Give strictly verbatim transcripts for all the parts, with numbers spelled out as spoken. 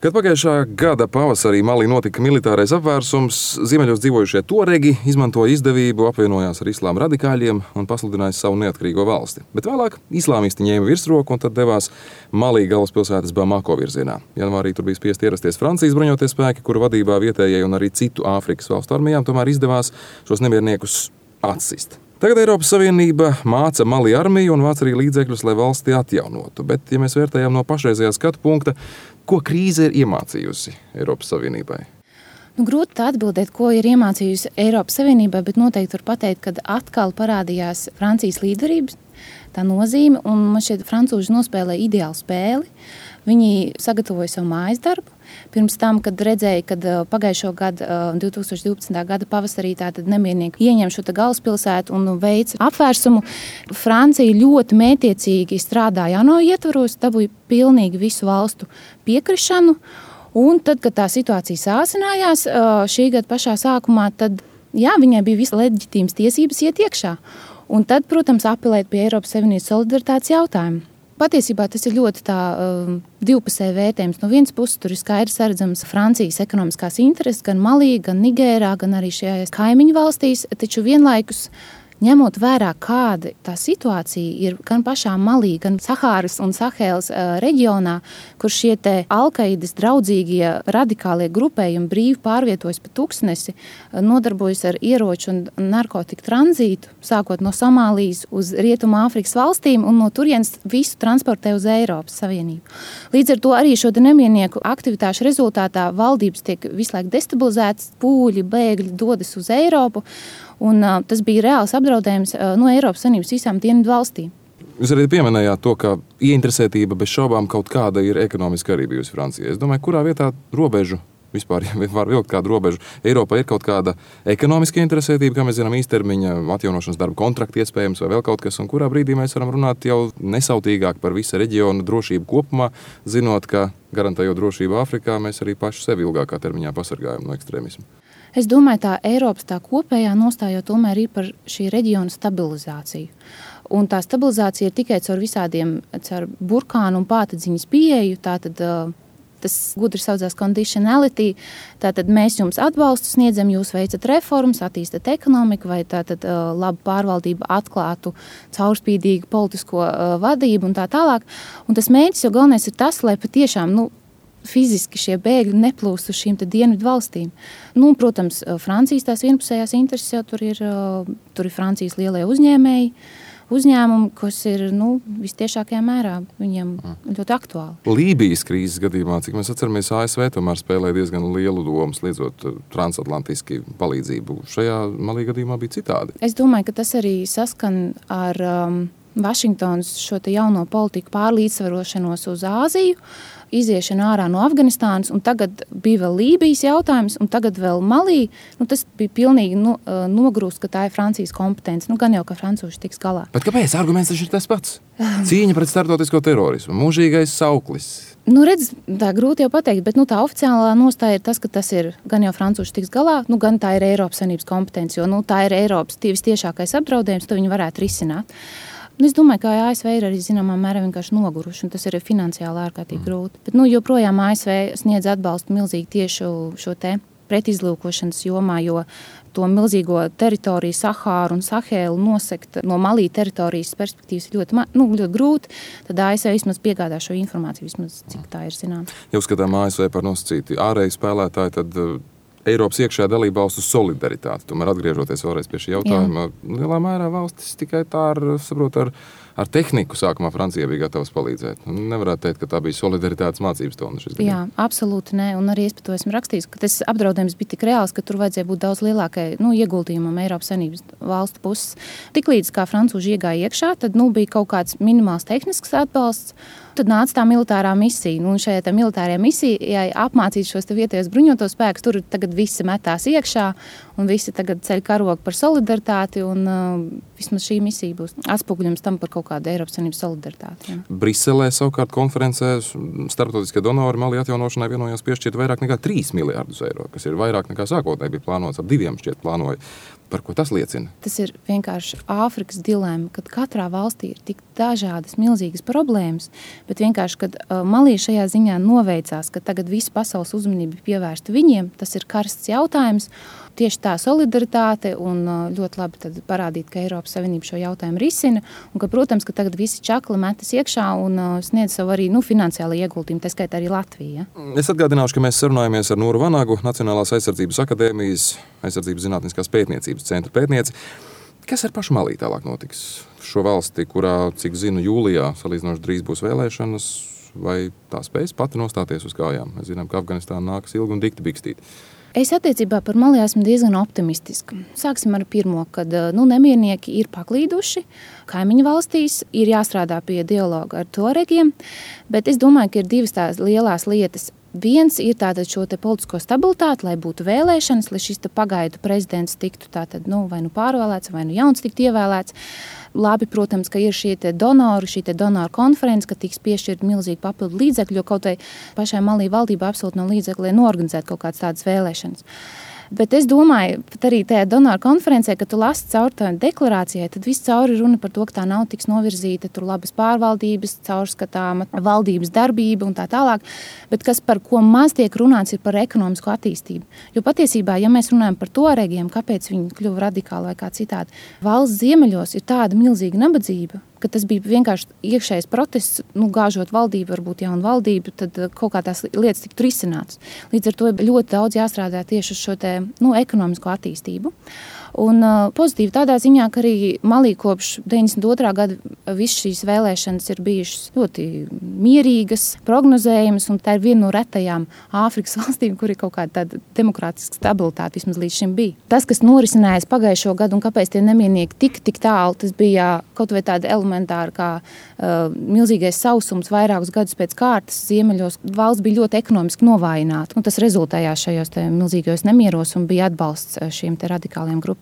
Kad pagājušā gada pavasarī Malī notika militārais apvērsums, ziemeļos dzīvojušie toregi izmantoja izdevību, apvienojās ar islāma radikāļiem un pasludināja savu neatkarīgo valsti. Bet vēlāk islāmisti ņēma virsroku un tad devās Malī galvaspilsētas Bamako virzienā. Janvārī tur bija spiest ierasties Francijas bruņotie spēki, kuru vadībā vietējai un arī citu Āfrikas valstu armijām tomēr izdevās šos nemierniekus atsist. Tagad Eiropas Savienība māca Malī armiju un vāc arī līdzekļus, lai valsti atjaunotu. Bet, ja mēs vērtējam no pašreizējā skatu punkta, ko krīze ir iemācījusi Eiropas Savienībai? Nu, grūti atbildēt, ko ir iemācījusi Eiropas Savienībai, bet noteikti var pateikt, ka atkal parādījās Francijas līderības tā nozīme, un man šķiet, francūži nospēlēja ideālu spēli. Viņi sagatavoja savu mājas darbu. Pirms tam, kad redzēja, kad pagājušo gadu, divi tūkstoši divpadsmitā gada pavasarī, tātad nemiernieki ieņem šo galvaspilsētu un veica apvērsumu, Francija ļoti mētiecīgi strādāja ANO ietvaros, dabūja pilnīgi visu valstu piekrišanu. Un tad, kad tā situācija sāsinājās šī gada pašā sākumā, tad jā, viņai bija visas leģitīmas tiesības iet iekšā. Un tad, protams, apelēt pie Eiropas Savienības solidaritātes jautājumu. Patiesībā tas ir ļoti tā, uh, divpusēji vērtējums. No vienas puses tur ir skaidrs redzams Francijas ekonomiskās intereses gan Malī, gan Nigērā, gan arī šajās kaimiņu valstīs, taču vienlaikus ņemot vērā, kāda tā situācija ir gan pašā Malī, gan Sahāras un Sahēlas uh, reģionā, kur šie te Alkaidas draudzīgie radikālie grupējumi brīvi pārvietojas pa tuksnesi, uh, nodarbojas ar ieroču un narkotiku tranzītu, sākot no Somālijas uz Rietumu Āfrikas valstīm un no turienes visu transportē uz Eiropas Savienību. Līdz ar to arī šo nemiernieku aktivitāšu rezultātā valdības tiek visu laiku destabilizētas, pūļi, bēgļi dodas uz Eiropu. Un, uh, tas bija reāls apdraudējums uh, no Eiropas Savienības visām dienvidu valstīm. Jūs arī pieminējāt to, ka ieinteresētība bez šaubām kaut kāda ir ekonomiski arī bijusi Francijai. Es domāju, kurā vietā robežu vispār var vilkt kādu robežu. Eiropā ir kaut kāda ekonomiska interesētība, kā mēs zinām, īstermiņa atjaunošanas darba kontrakti iespējams vai vēl kaut kas, un kurā brīdī mēs varam runāt jau nesautīgāk par visu reģionu drošību kopumā, zinot, ka garantējot drošību Āfrikā, mēs arī paši sevi ilgākā termiņā pasargājam no ekstrēmismu. Es domāju, tā Eiropas tā kopējā nostāja tomēr ir par šī reģiona stabilizāciju. Un tā stabilizācija ir tikai caur visādiem, caur burkānu un pātadziņas pieeju, tātad tas gudri saucās conditionality, tātad mēs jums atbalstu sniedzam, jūs veicat reformas, attīstat ekonomiku vai tātad labu pārvaldību, atklātu, caurspīdīgu politisko vadību un tā tālāk. Un tas mērķis jau galvenais ir tas, lai patiešām, nu, fiziski šie bēgļi neplūst uz šīm dienvidu valstīm. Nu, protams, Francijas tās vienpusējās intereses jau tur ir, tur ir Francijas lielie uzņēmēji, uzņēmumi, kas ir nu, vistiešākajā mērā viņiem ļoti aktuāli. Lībijas krīzes gadījumā, cik mēs atceramies, A S V tomēr spēlēja diezgan lielu lomu, sniedzot transatlantiski palīdzību. Šajā Malī gadījumā bija citādi. Es domāju, ka tas arī saskan ar um, Vašingtonas šo te jauno politiku pārlīdzsvarošanos uz Āziju, iziešana ārā no Afganistānas, un tagad bija vēl Lībijas jautājums, un tagad vēl Malī. Nu, tas bija pilnīgi no, nogrūst, ka tā ir Francijas kompetence. Nu, gan jau, ka francūši tiks galā. Bet kāpēc? Arguments taču ir tas pats. Cīņa pret starptautisko terorismu, mūžīgais sauklis. Nu, redz, tā grūti jau pateikt, bet nu, tā oficiālā nostāja ir tas, ka tas ir gan jau francūši tiks galā, nu, gan tā ir Eiropas Savienības kompetence, jo nu, tā ir Eiropas vistiešākais apdraudējums, to viņi varētu risināt. Un es domāju, ka A S V ir arī zināmā mērā vienkārši noguruši, un tas ir finansiāli ārkārtīgi mm. grūti. Bet nu, joprojām A S V sniedz atbalstu milzīgi tieši šo te pretizlūkošanas jomā, jo to milzīgo teritoriju Sahāru un Sahēlu nosekt no Malī teritorijas perspektīvas ir ļoti, nu, ļoti grūti. Tad A S V vismaz piegādā šo informāciju, vismaz cik tā ir zinām. Ja uzskatām A S V par nosacīti ārēji spēlētāji, tad Eiropas iekšējā dalībvalstu solidaritāte. Tomēr atgriežoties vēlreiz pie šī jautājuma, Jā. lielā mērā valstis tikai tā ar, saprot, ar, ar tehniku sākumā Francija bija gatavas palīdzēt. Nevarētu teikt, ka tā bija solidaritātes mācības tona šis gadījums. Jā, absolūti nē. Un arī es par to esmu rakstījis, ka tas apdraudējums bija tik reāls, ka tur vajadzēja būt daudz lielākai nu, ieguldījumam Eiropas Savienības valstu puses. Tiklīdz kā francūži iegāja iekšā, tad nu, bija kaut kāds minimāls tehnisks atbalsts. Tad nāca tā militārā misija. Nu, šajā tā militārajā misijā apmācīt šos vietējos bruņotos spēkus. Tur tagad tad visi metās iekšā un visi tagad ceļ karogu par solidaritāti un uh, vismaz šī misija būs atspoguļojums tam par kaut kādu Eiropas Savienības solidaritāti. Jā. Briselē savukārt konferencē starptautiskie donori Mali atjaunošanai vienojās piešķirt vairāk nekā trīs miljārdus eiro, kas ir vairāk nekā sākotnēji bija plānots, ap diviem šķiet plānoja. Par ko tas liecina? Tas ir vienkārši Āfrikas dilēma, kad katrā valstī ir tik dažādas milzīgas problēmas, bet vienkārši, kad uh, Malī šajā ziņā noveicās, ka tagad visa pasaules uzmanība pievērsta viņiem, tas ir karsts jautājums. Tieši tā solidaritāte un ļoti labi tad parādīt, ka Eiropas Savienība šo jautājumu risina un ka, protams, ka tagad visi čakli metas iekšā un sniedz savu arī nu, finansiālu ieguldījumu, tā skaitā arī Latvija. Es atgādināšu, ka mēs sarunājamies ar Nūru Vanagu, Nacionālās aizsardzības akadēmijas aizsardzības zinātniskās pētniecības centra pētnieci. Kas ar pašu Malī tālāk notiks? Šo valsti, kurā, cik zinu, jūlijā salīdzinoši drīz būs vēlēšanas, vai tā spēs pati nostāties uz kājām? Mēs zinām, ka Afganistāna nākas ilgi un dikti bikstīt. Es attiecībā par Mali esmu diezgan optimistiska. Sāksim ar pirmo, kad nu, nemiernieki ir paklīduši. Kaimiņu valstīs ir jāstrādā pie dialoga ar toregiem, bet es domāju, ka ir divas tās lielās lietas. Viens ir tātad šo te politisko stabilitāti, lai būtu vēlēšanas, lai šis te pagaidu prezidents tiktu tātad, nu, vai nu pārvēlēts, vai nu jauns tiktu ievēlēts. Labi, protams, ka ir šie te donori, šī te donoru konferences, ka tiks piešķirt milzīgi papildu līdzekļu, jo kaut vai pašai Malī valdībā absolūti nav līdzekļu, lai norganizētu kaut kādas tādas vēlēšanas. Bet es domāju, pat arī tajā donoru konferencē, kad tu lasi cauri tā deklarācijai, tad viss cauri runa par to, ka tā nav tiks novirzīta, tur labas pārvaldības, caurskatāma valdības darbība un tā tālāk. Bet kas par ko maz tiek runāts, ir par ekonomisko attīstību. Jo patiesībā, ja mēs runājam par toregiem, kāpēc viņi kļuva radikāli vai kā citādi, valsts ziemeļos ir tāda milzīga nabadzība, ka tas bija vienkārši iekšējais protests, nu, gāžot valdību, varbūt jaunu valdību, tad kaut kā tās lietas tiktu risinātas. Līdz ar to ļoti daudz jāstrādā tieši uz šo te, nu, ekonomisko attīstību. Un uh, pozitīvi tādā ziņā, ka arī Malī kopš deviņdesmit otrā gada visas šīs vēlēšanas ir bijušas ļoti mierīgas, prognozējamas, un tā ir viena no retajām Āfrikas valstīm, kur ir kaut kāda tāda demokrātiska stabilitāte vismaz līdz šim bija. Tas, kas norisinājās pagājušo gadu un kāpēc tie nemiernieki tik, tik tālu, tas bija kaut vai tāda elementāra kā uh, milzīgais sausums vairākus gadus pēc kārtas. Ziemeļos valsts bija ļoti ekonomiski novājināta. Un tas rezultējās šajos te milzīgajos nemieros un bija atbalsts šiem te radikāliem grupām.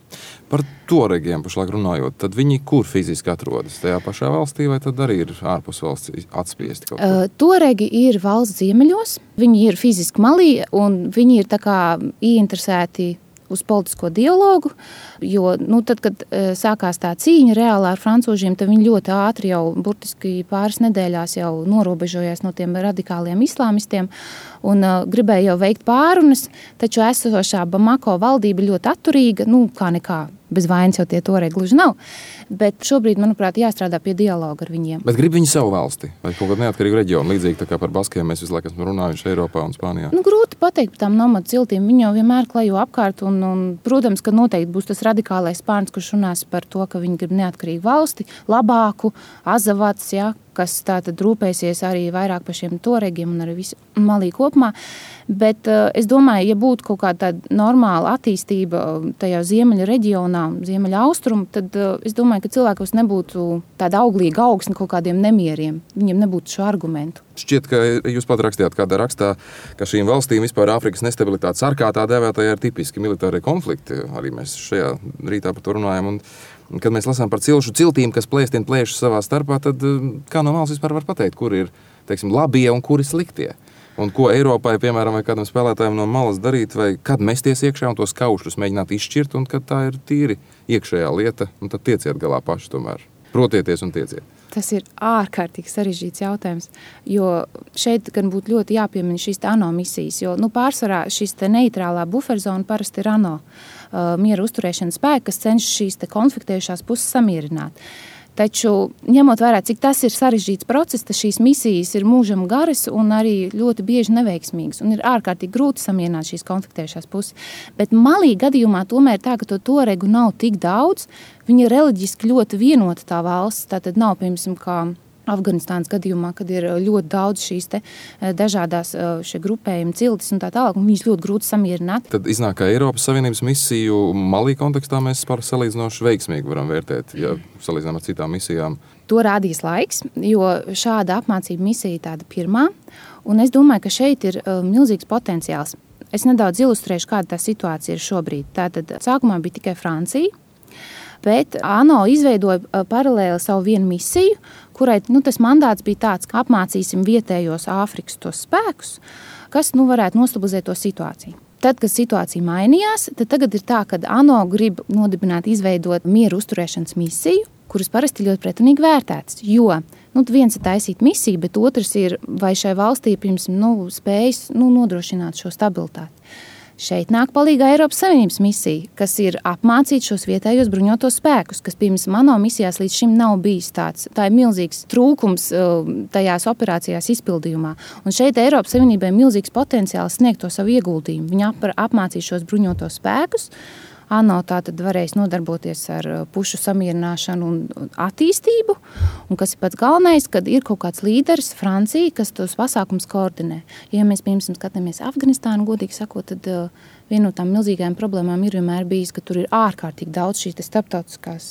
Par toregiem pašlaik runājot, tad viņi kur fiziski atrodas? Tajā pašā valstī vai tad arī ir ārpus valsts atspiesti kaut kur? Uh, toregi ir valsts ziemeļos, viņi ir fiziski Malī un viņi ir tā kā ieinteresēti uz politisko dialogu, jo nu, tad, kad e, sākās tā cīņa reāli ar francūžiem, tad viņi ļoti ātri jau, burtiski pāris nedēļās jau norobežojās no tiem radikāliem islāmistiem un uh, gribēja jau veikt pārunas, taču esošā Bamako valdība ļoti atturīga, nu, kā nekā, bez vainas jau tie toregi gluži nav, bet šobrīd, manuprāt, jāstrādā pie dialoga ar viņiem. Bet grib viņi savu valsti vai kaut kādu neatkarīgu reģionu, līdzīgi tā kā par Baskiem mēs visu laiku esam runājuši Eiropā un Spānijā? Nu, grūti pateikt par tām nomadu ciltīm, viņi jau vienmēr klejo apkārt un, un, protams, ka noteikti būs tas radikālais spārns, kurš runās par to, ka viņi grib neatkarīgu valsti, labāku, Azavats, ja, kas tātad rūpēsies arī vairāk par šiem toregiem un arī visu Malī kopumā. Bet uh, es domāju, ja būtu kaut kāda tāda normāla attīstība tajā ziemeļa reģionā, ziemeļa austrumu, tad uh, es domāju, ka cilvēkos nebūtu tāda auglīga augsne kaut kādiem nemieriem. Viņiem nebūtu šo argumentu. Šķiet, ka jūs pat rakstījāt kādā rakstā, ka šīm valstīm vispār Āfrikas nestabilitātes sarkā tā dēvētajā ir tipiski militārie konflikti. Arī mēs šajā rītā par to runājam. Un kad mēs lasām par cilšu ciltīm, kas plēstien plēšas savā starpā, tad kā no malas vispār var pateikt, kur ir, teiksim, labie un kuri sliktie? Un ko Eiropai, piemēram, vai kādam spēlētājiem no malas darīt, vai kad mesties iekšā un tos kaušļus mēģināt izšķirt, un kad tā ir tīri iekšējā lieta, un tad tieciet galā paši tomēr. Protieties un tieciet. Tas ir ārkārtīgi sarežģīts jautājums, jo šeit gan būtu ļoti jāpiemina šīs ANO misijas, jo nu, pārsvarā šīs te neitrālā buferzona parasti ir ANO uh, miera uzturēšanas spēki, kas cenšas šīs te konfliktējušās puses samierināt. Taču, ņemot vērā, cik tas ir sarežģīts process, tad šīs misijas ir mūžam garas un arī ļoti bieži neveiksmīgas. Un ir ārkārtīgi grūti samierināt šīs konfliktējušās puses. Bet Malī gadījumā tomēr ir tā, ka to toregu nav tik daudz. Viņa ir reliģiski ļoti vienota tā valsts. Tātad nav, piemēram, kā Afganistānas gadījumā, kad ir ļoti daudz šīs te dažādās šie grupējumi, ciltis un tā tālāk, un viņas ļoti grūti samierināt. Tad iznāk, ka Eiropas Savienības misiju Malī kontekstā mēs par salīdzinoši veiksmīgi varam vērtēt, ja salīdzinām ar citām misijām. To rādīs laiks, jo šāda apmācība misija ir tāda pirmā, un es domāju, ka šeit ir uh, milzīgs potenciāls. Es nedaudz ilustrēšu, kāda tā situācija ir šobrīd. Tātad sākumā bija tikai Francija, bet ANO izveidoja paralēli savu vienu misiju, kurai nu, tas mandāts bija tāds, ka apmācīsim vietējos Āfrikas tos spēkus, kas nu, varētu nostabilizēt to situāciju. Tad, kad situācija mainījās, tad tagad ir tā, ka ANO grib nodibināt, izveidot mieru uzturēšanas misiju, kuras parasti ļoti pretrunīgi vērtētas, jo nu, viens ir taisīt misiju, bet otrs ir, vai šai valstī pirms nu, spējas nu, nodrošināt šo stabilitāti. Šeit nāk palīgā Eiropas Savienības misija, kas ir apmācīt šos vietējos bruņotos spēkus, kas pirms ANO misijās līdz šim nav bijis tāds. Tā ir milzīgs trūkums tajās operācijās izpildījumā. Un šeit Eiropas Savienībai ir milzīgs potenciāls sniegt to savu ieguldījumu. Viņi apmācīs šos bruņotos spēkus. ANO tātad varēs nodarboties ar pušu samierināšanu un attīstību, un kas ir pats galvenais, kad ir kaut kāds līderis, Francija, kas tos pasākums koordinē. Ja mēs, piemēram, skatāmies Afganistānu, godīgi sakot, tad viena no tām milzīgajām problēmām ir vienmēr bijis, ka tur ir ārkārtīgi daudz šīs starptautiskās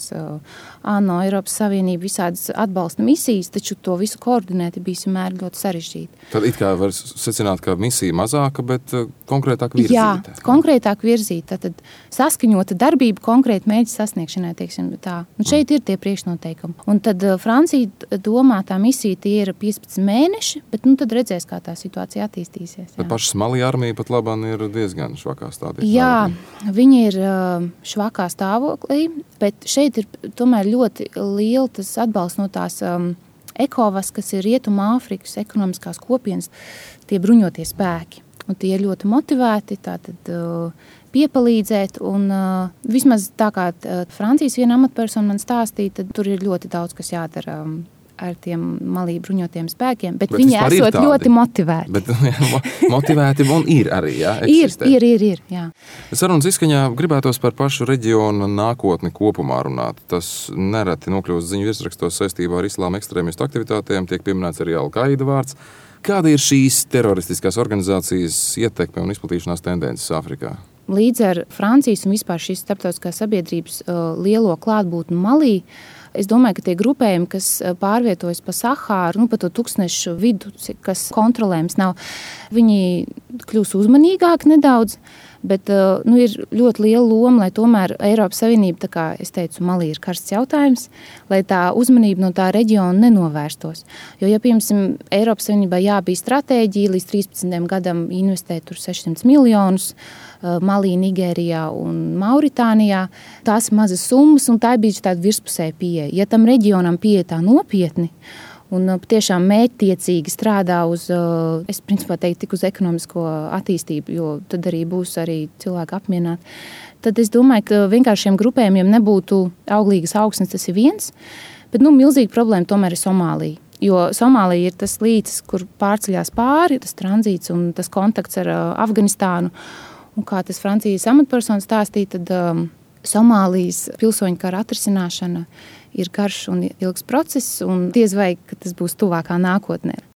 ANO, Eiropas Savienība, visādas atbalsta misijas, taču to visu koordinēt ir bijis vienmēr ļoti sarežģīti. Tad it kā var secināt, ka misija mazāka, bet konkrētāk virzīta. Jā, konkrētāk virzīta. Tad saskaņota darbība konkrēti mērķa sasniegšanai, teiksim tā. Un šeit ir tie priekšnoteikumi. Un tad Francija domā, tā misija tie ir piecpadsmit mēneši, bet nu tad redzēs, kā tā situācija attīstīsies. Bet paša Malī armija pat labāk ir diezgan švakā stāvoklī. Jā, viņi ir švakā stāvoklī, bet šeit ir tomēr ļoti liela tas atbalsts no tās um, ECOWAS, kas ir Rietuma Āfrikas ekonomiskās kopienas, tie bruņotie spēki. Un tie ir ļoti motivēti tātad, uh, piepalīdzēt. Un, uh, vismaz tā kā uh, Francijas viena amatpersona man stāstīja, tad tur ir ļoti daudz, kas jādara um, ar tiem Malī bruņotiem spēkiem, bet, bet viņi esot ļoti motivēti. Bet motivēti un ir arī, jā, eksistē. Ir, ir, ir, jā. Sarunas izskaņā gribētos par pašu reģionu nākotni kopumā runāt. Tas nereti nokļūst ziņu virsrakstos saistībā ar islāma ekstrēmistu aktivitātēm, tiek pieminēts arī Al-Qaida vārds. Kāda ir šīs teroristiskās organizācijas ietekme un izplatīšanās tendences Āfrikā? Līdz ar Francijas un vispār šīs starptautiskās sabiedrības uh, lielo klātbūtni Malī, es domāju, ka tie grupējumi, kas pārvietojas pa Sahāru, nu, pa to tūkstnešu vidu, kas kontrolējams nav, viņi kļūs uzmanīgāki nedaudz, bet nu, ir ļoti liela loma, lai tomēr Eiropas Savienība, tā kā es teicu, Malī ir karsts jautājums, lai tā uzmanība no tā reģiona nenovērstos. Jo, ja, piemēram, Eiropas Savienībā jābija stratēģija līdz trīspadsmitajam gadam investēt tur sešsimt miljonus, Malī, Nigērijā un Mauritānijā. Tās ir mazas summas, un tā bija tāda virspusēja pieeja. Ja tam reģionam pieeja tā nopietni un patiešām mērķtiecīgi strādā uz, es principā teiktu, tik uz ekonomisko attīstību, jo tad arī būs arī cilvēki apmierināti, tad es domāju, ka vienkārši šiem grupējumiem nebūtu auglīgas augsnes, tas ir viens, bet nu, milzīga problēma tomēr ir Somālija. Jo Somālija ir tas līcis, kur pārceļās pāri, tas tranzīts un tas kontakts ar Afganistānu. Un kā tas Francijas amatpersona stāstīja, tad um, Somālijas pilsoņu kara atrisināšana ir garš un ilgs process, un diez vai, ka tas būs tuvākā nākotnē.